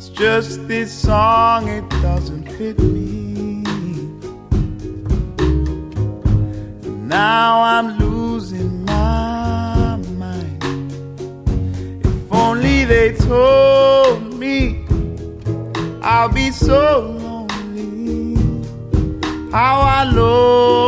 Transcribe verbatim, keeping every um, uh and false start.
Just this song, it doesn't fit me. Now I'm losing my mind. If only they told me I'll be so lonely. How I love